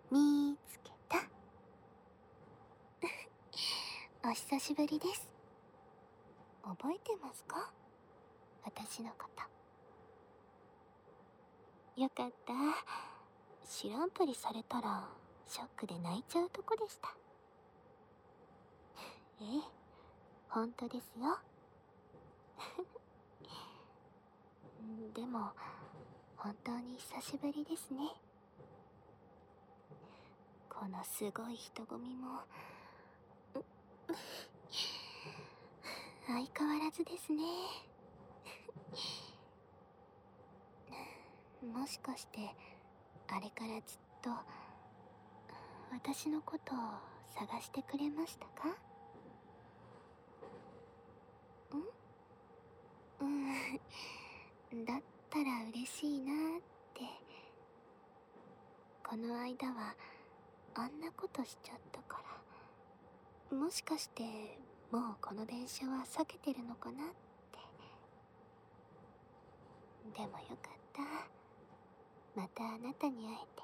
見つけた。お久しぶりです。覚えてますか？私のこと。よかった。知らんぷりされたらショックで泣いちゃうとこでした。ええ、本当ですよ。でも本当に久しぶりですね。このすごい人混みも相変わらずですね。もしかしてあれからずっと私のことを探してくれましたか？だったら嬉しいなーって。この間はあんなことしちゃったから、もしかしてもうこの電車は避けてるのかなって。でもよかった。またあなたに会えて。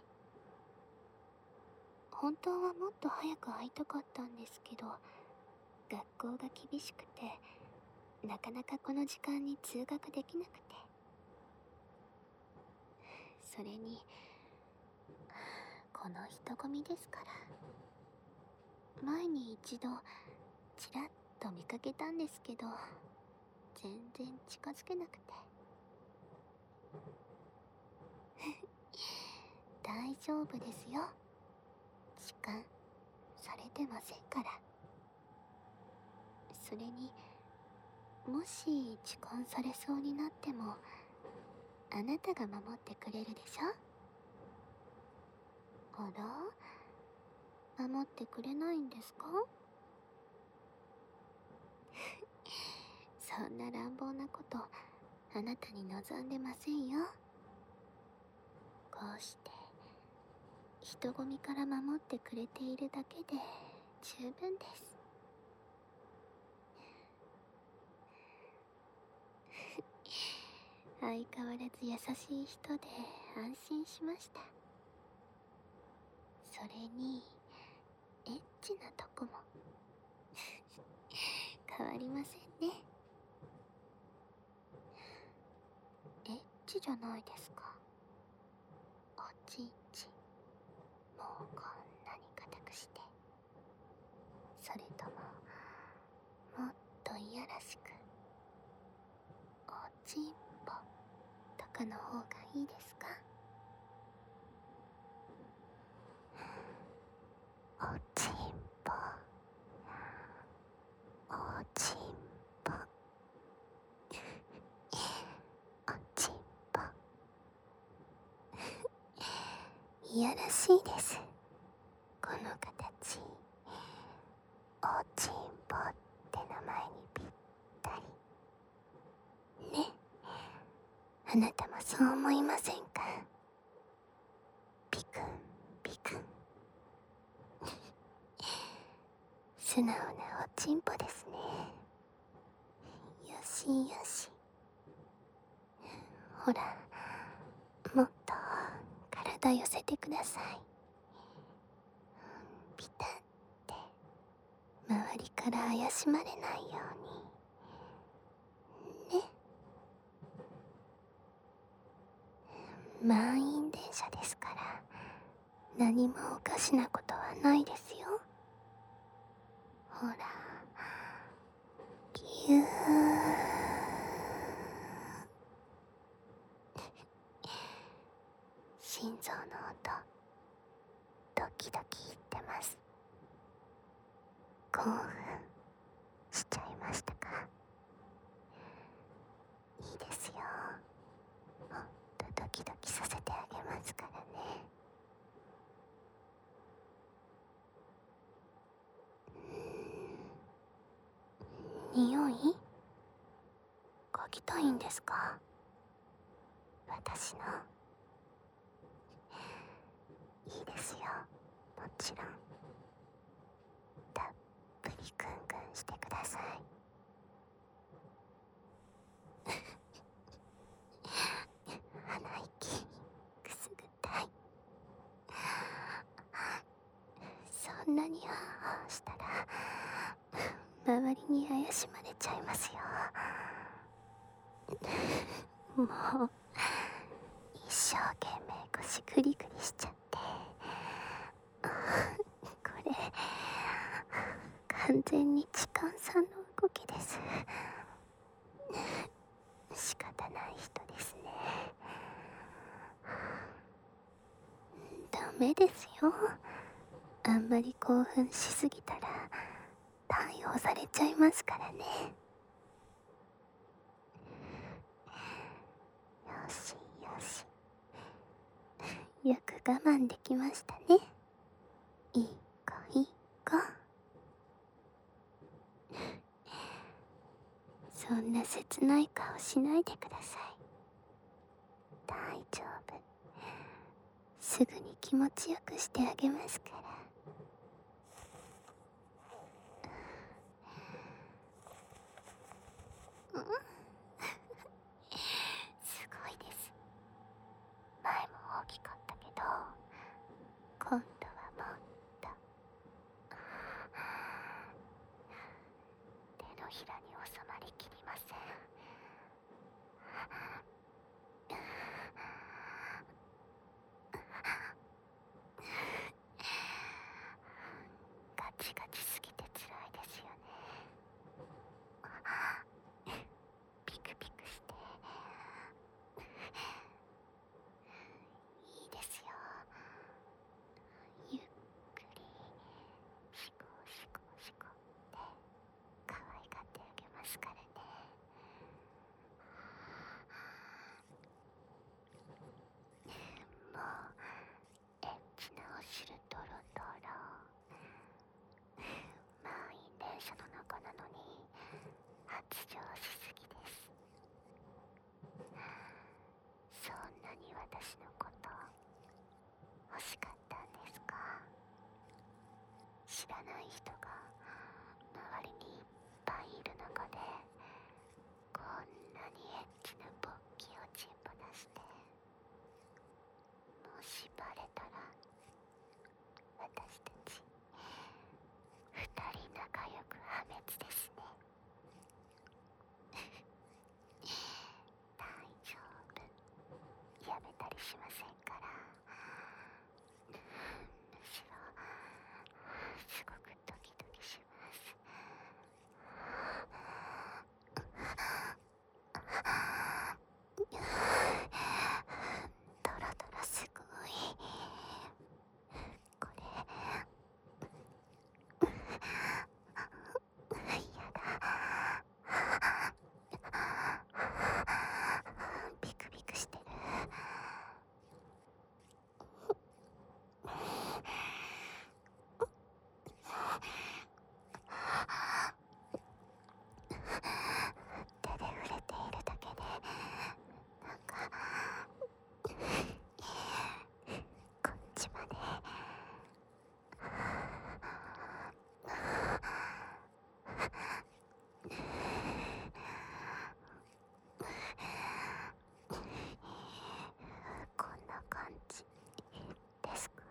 本当はもっと早く会いたかったんですけど、学校が厳しくてなかなかこの時間に通学できなくて。それにこの人混みですから。前に一度ちらっと見かけたんですけど、全然近づけなくて。大丈夫ですよ。痴漢されてませんから。それにもし痴漢されそうになってもあなたが守ってくれるでしょ。あら、守ってくれないんですか？そんな乱暴なことあなたに望んでませんよ。こうして人混みから守ってくれているだけで十分です。相変わらず優しい人で安心しました。それにエッチなとこも変わりませんね。エッチじゃないですか。おちんちんもうこんなに硬くして、それとももっといやらしくおちんぽとかの方がいいですか？おちんぽ、おちんぽ、おちんぽ。いやらしいです、この形。おちんぽって名前にぴったりね。あなたもそう思いませんか？ピクンピクン。素直なおちんぽですね。よしよし。ほら、もっと体寄せてください。ピタって周りから怪しまれないようにね。満員電車ですから何もおかしなことはないですよ。ほら、ぎゅー。心臓の音ドキドキいってます。興奮しちゃいましたか？いいですよ。もっとドキドキさせてあげますからね。匂い嗅ぎたいんですか？私の。いいですよ、もちろん。たっぷりクンクンしてください。鼻息くすぐったい。 んなにハーハーしたら周りに怪しまれちゃいますよ。もう一生懸命腰グリグリしちゃって、これ完全に痴漢さんの動きです。仕方ない人ですね。ダメですよ。あんまり興奮しすぎたら逮捕されちゃいますからね。よしよし、よく我慢できましたね。いい子いい子。そんな切ない顔しないでください。大丈夫、すぐに気持ちよくしてあげますから。すごいです。前も大きかったけど、今度はもっと。手のひらに収まりきりません。ガチガチすぎて辛いですよね。ピクピクしていいですよ。ゆっくりシコシコシコって可愛がってあげますからね。もうエッチなお汁ドロドロ。満員電車の中なのに発情しすぎです。そんなに私のこと欲しかったんですか？知らない人が周りにいっぱいいる中で、こんなにエッチな勃起をチンポ出して、もしバレたら私たち二人仲良く破滅ですね。大丈夫、やめたりしませんから。むしろすごくドキドキします。ドロドロすごい。これやだ。ビクビクしてる。手で触れているだけでなんかこっちまでこんな感じですか？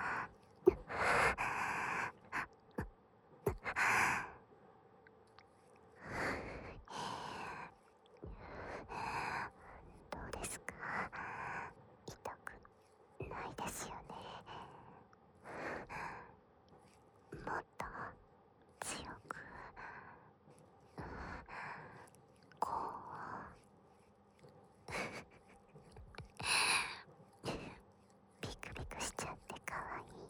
どうですか？痛くないですよね。もっと強くこうビクビクしちゃってかわいい。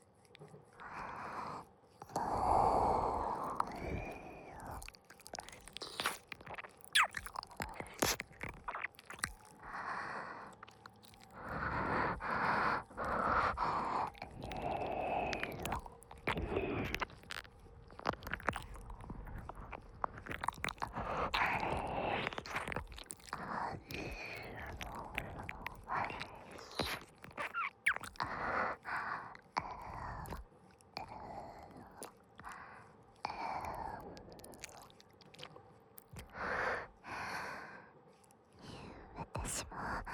私もあ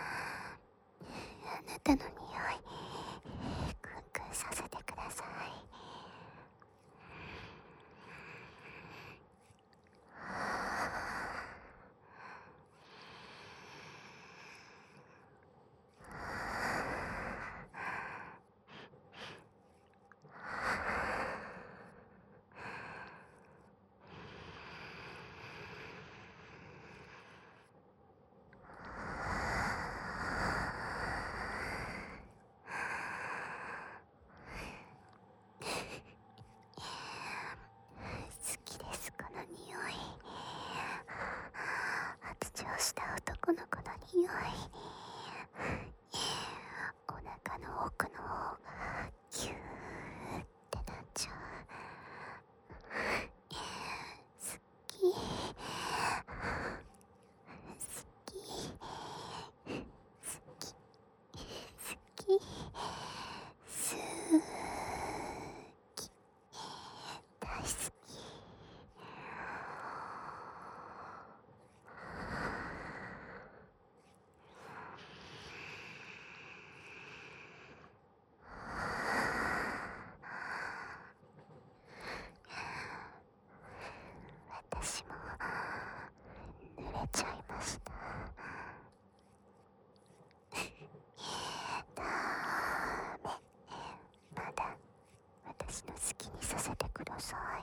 なたの匂いクンクンさせてください。 男の子の匂い。お腹の奥の方がキューってなっちゃう。好き好き好き好きすき大好き。私も濡れちゃいました。ダメ、まだ私の好きにさせてください。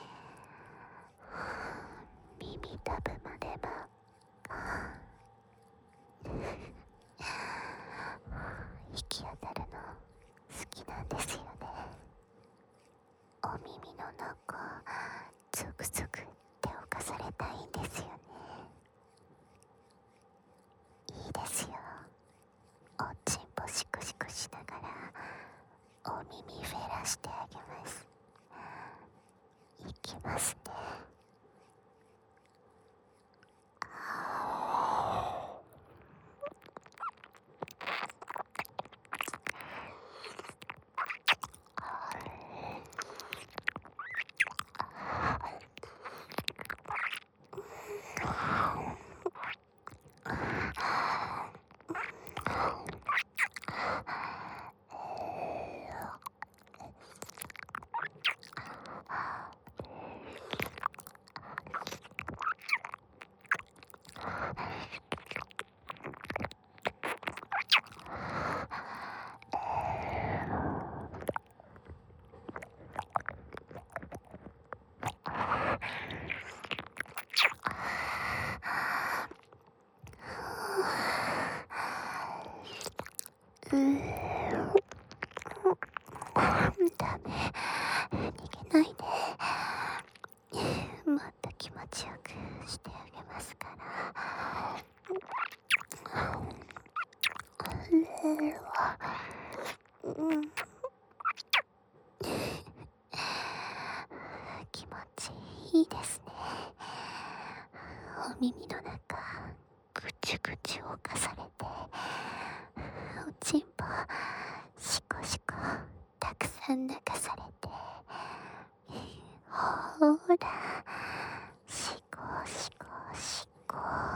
耳たぶまで真っ赤。行き当たるの好きなんですよね。お耳の中ゾクゾクって侵されたいんですよね。いいですよ。おちんぽシコシコしながらお耳フェラしてあげます。いきますね。ダメ、逃げないで。もっと気持ちよくしてあげますから。気持ちいいですね。お耳の中ぐちゅぐちゅ侵されて、おちんぽシコシコたくさん流されて、ほらシコシコシコ、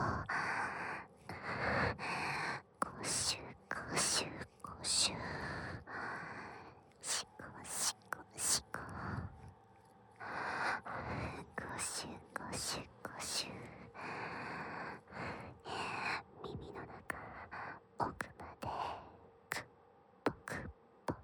ゴシュゴシュゴシュ、シコシコシコ、ゴシュゴシュゴシュ、耳の中奥までくっぽくっぽって、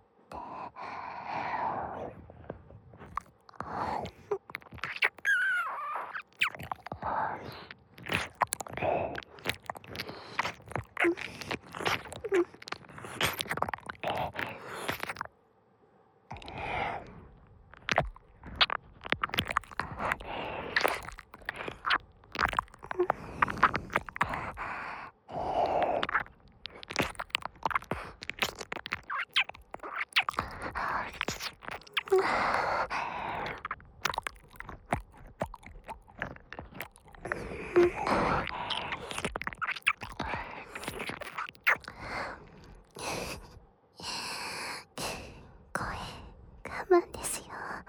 我慢ですよ。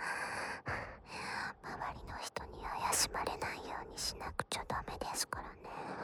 周りの人に怪しまれないようにしなくちゃダメですからね。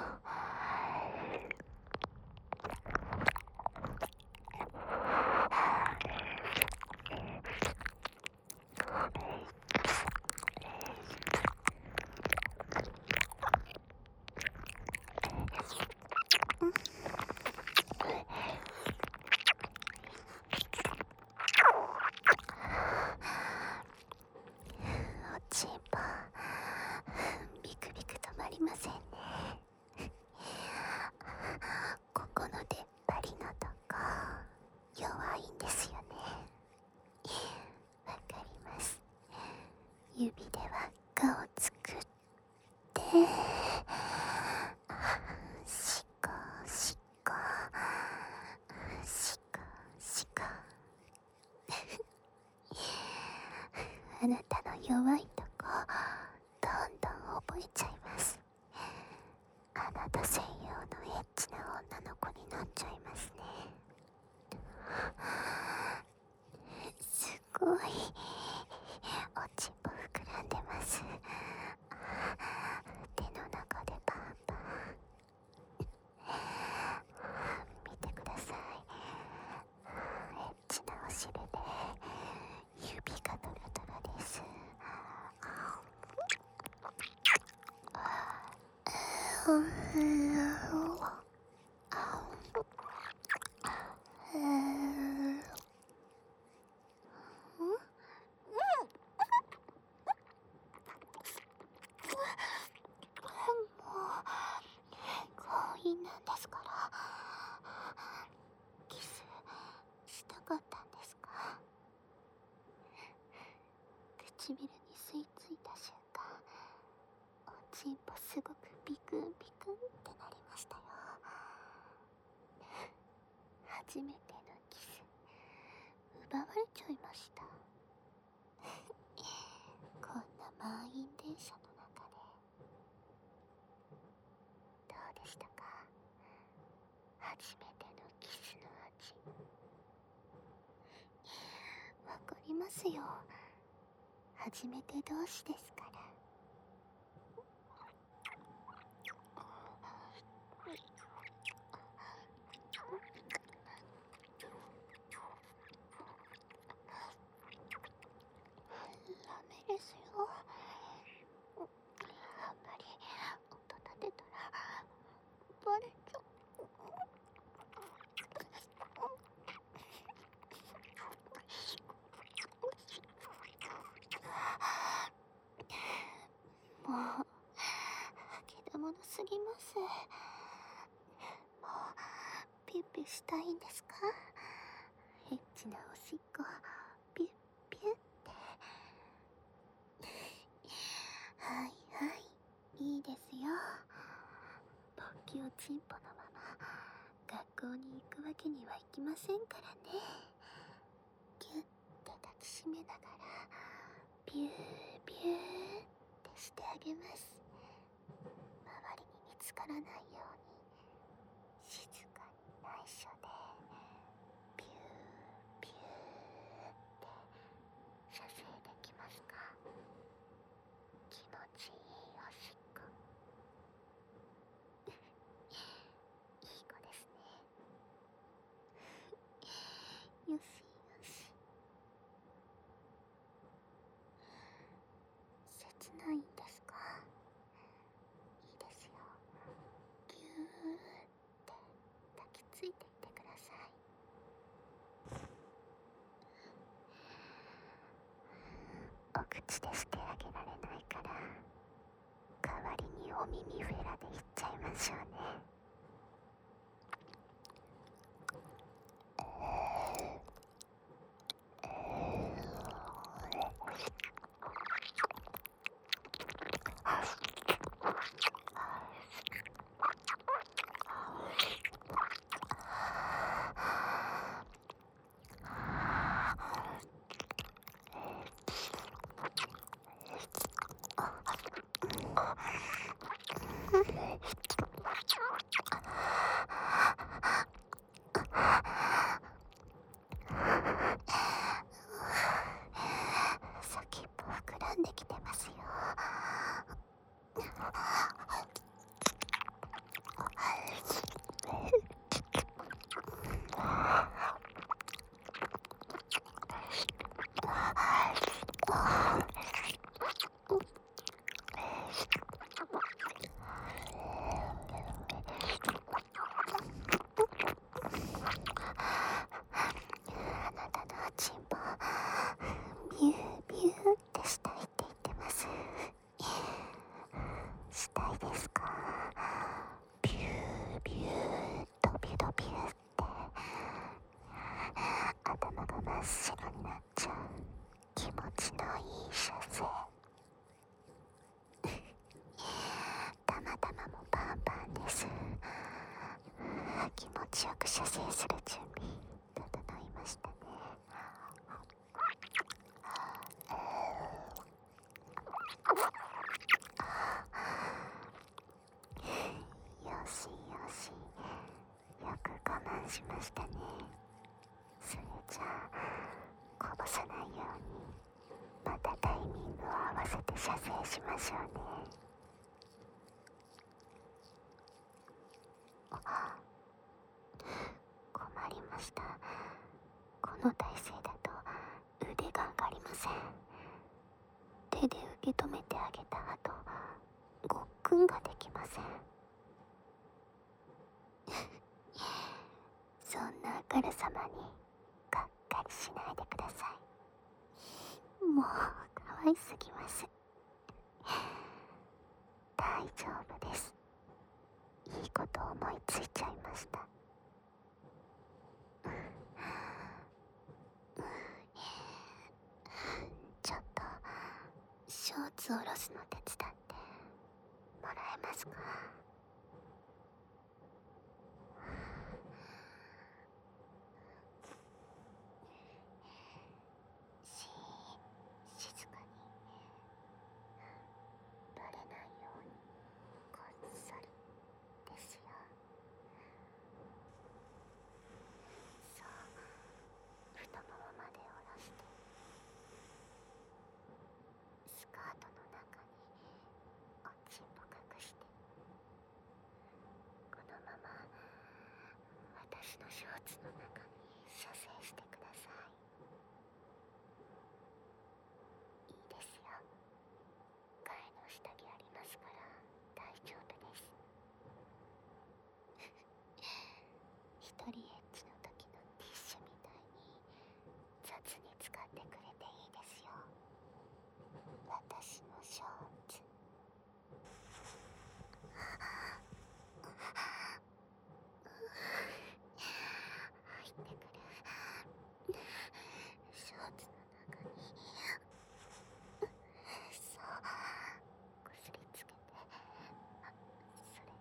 おちんぽビクビク止まりませんね。ここの出っ張りのとこ弱いんですよね。わかります。指で輪っかを作ってシあなたの弱いとこどんどん覚えちゃいます。あなた専用のエッチな女の子になっちゃいますね。すごいおちんぽ膨らんでます。手の中でパンパン。見てください。エッチなお尻で指がドラドラです。強引なんですから。キスしたかったんですか？唇に吸い付いた瞬間、おちんぽすごくビクンビクンってなりましたよ。初めてのキス奪われちゃいました。こんな満員電車の中でどうでしたか？初めてのキスの味。わかりますよ。初めて同士ですから。ダメですよ。あんまり音立てたらバレちゃう。もうけだものすぎます。もうピュッピュしたいんですか？エッチなおしっこピュッピュって。はいはい、いいですよ。勃起をチンポのまま学校に行くわけにはいきませんからね。ギュッて抱きしめながらビュービューってしてあげます。周りに見つからないように静かに内緒でビュービューって射精できますか？気持ちいいおしっこ。いい子ですね。よしよし。切ないんですか？いいですよ。ぎゅーって抱きついていってください。お口でしてあげられないから代わりにお耳フェラでいっちゃいましょうね。先っぽ膨らんできてますよ。あなたのおちんぽビュービューってしたいって言ってます。したいですか？ビュービュードビュドビューって頭が真っ白になっちゃう気持ちのいい射精。玉もパンパンです。気持ちよく射精する準備整いましたね。 慢しましたね。それじゃあこぼさないようにまたタイミングを合わせて射精しましょうね。困りました。この体勢だと腕が上がりません。手で受け止めてあげた後、ごっくんができません。そんなあからさまにがっかりしないでください。もう可愛すぎます。大丈夫です。いいこと思いついちゃいました。ちょっとショーツを下ろすの手伝ってもらえますか？静かにバレないようにこっそりですよ。そう、太ももまで下ろしてスカートの中におちんぽ隠して、このまま私のショーツの中に射精してください。いいですよ。替えの下着ありますから大丈夫です。一人エッチの時のティッシュみたいに雑に使ってくれていいですよ。私のショーツ。入ってくるショーツの中に、そう、こすりつけて、それで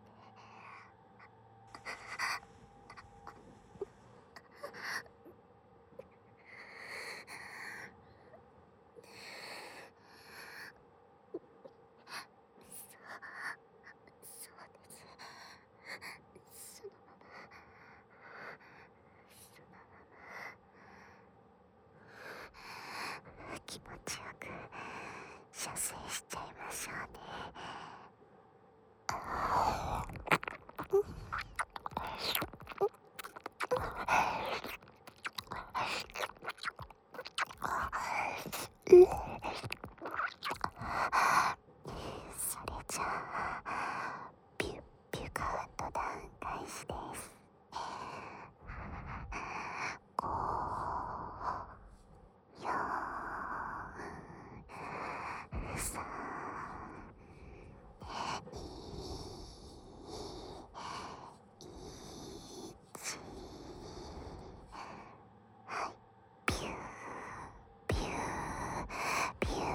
そうです。そのまま気持ちよく射精しちゃいましょうね。それじゃあピュッピュカウントダウン開始です。5、4、3、2、1。はい、ピューピューピューピュー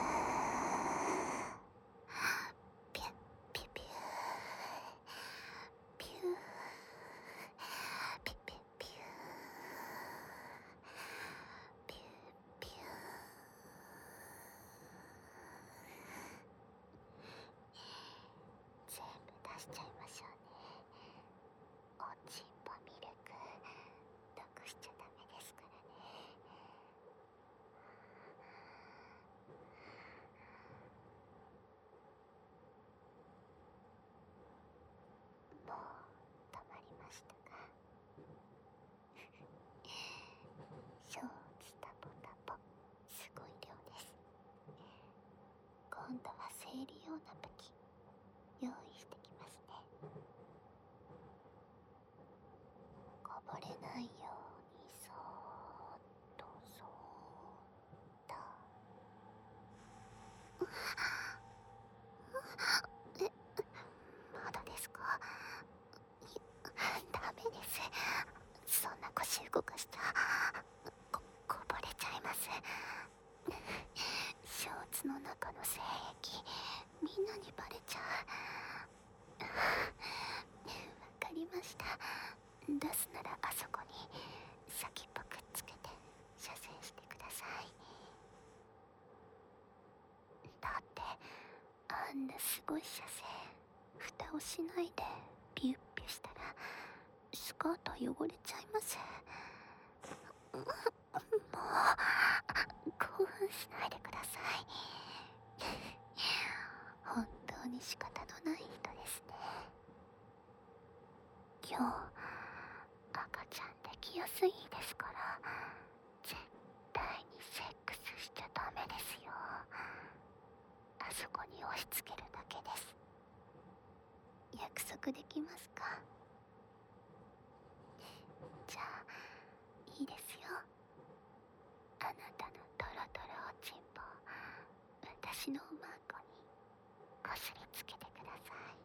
ピュッピュピューピューピュピュピューピュピュ全部出しちゃいましょうね。おちんぽミルク毒しちゃダメですからね。もう止まりましたか？ショーツタポタポ、すごい量です。今度は生理用な武器用意してきますね。こぼれないようにそーっとそーっと。まだですか？ダメです。そんな腰動かしちゃこぼれちゃいます。ショーツの中の精液みんなにバレちゃう。わかりました。出すならあそこに先っぽくっつけて射精してください。だってあんなすごい射精蓋をしないでピュッピュしたらシスカート汚れちゃいます。もう興奮しないでください。本当に仕方のない人ですね。今日赤ちゃんできやすいですから、絶対にセックスしちゃダメですよ。あそこに押し付けるだけです。約束できますか？じゃあいいですよ。あなたのトロトロおちんぽ、私のおまんこにこすりつけてください。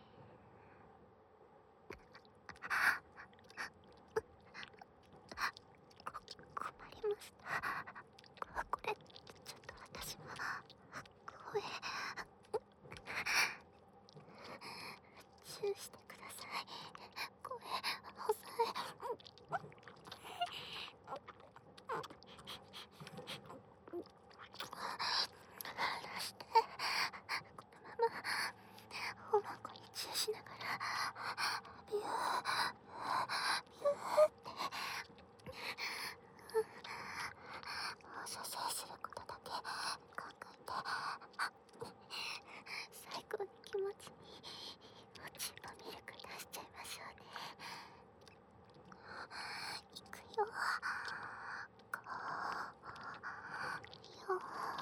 困りました。これちょっと私も声チューしてください。声抑離して、このままおまんこにチューしながらビュービューって射精することだけ考えて、最高に気持ちにおちんぽミルク出しちゃいましょうね。いくよ。5、4、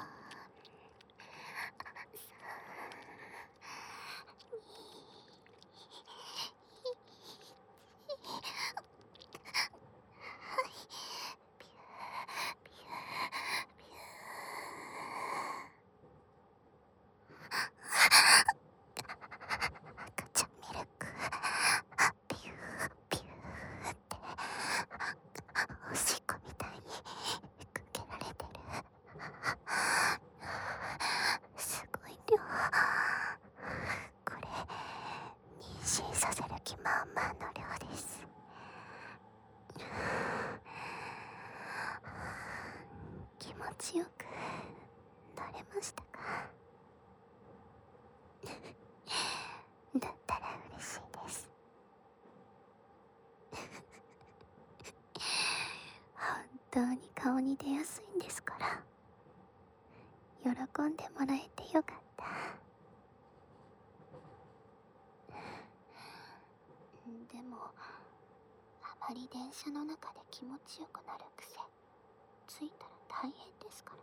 赤ちゃんミルクピューピューっておしっこみたいにかけられてる。すごい量。これ妊娠させる気満々の量です。気持ちよくなれましたか？だったら嬉しいです。本当に顔に出やすいんですから、喜んでもらえてよかった。でもあまり電車の中で気持ちよくなる癖ついたら大変ですからね。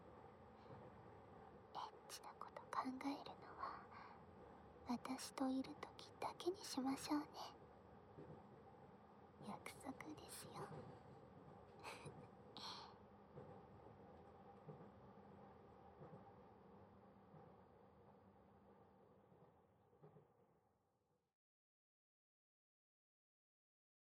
エッチなこと考えるのは私といる時だけにしましょうね。